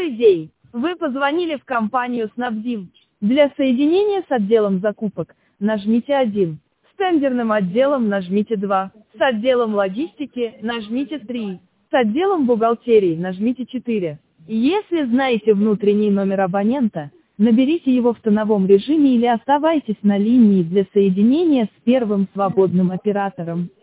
Добрый день! Вы позвонили в компанию Снабдим. Для соединения с отделом закупок нажмите 1. С тендерным отделом нажмите 2. С отделом логистики нажмите 3. С отделом бухгалтерии нажмите 4. Если знаете внутренний номер абонента, наберите его в тоновом режиме или оставайтесь на линии для соединения с первым свободным оператором.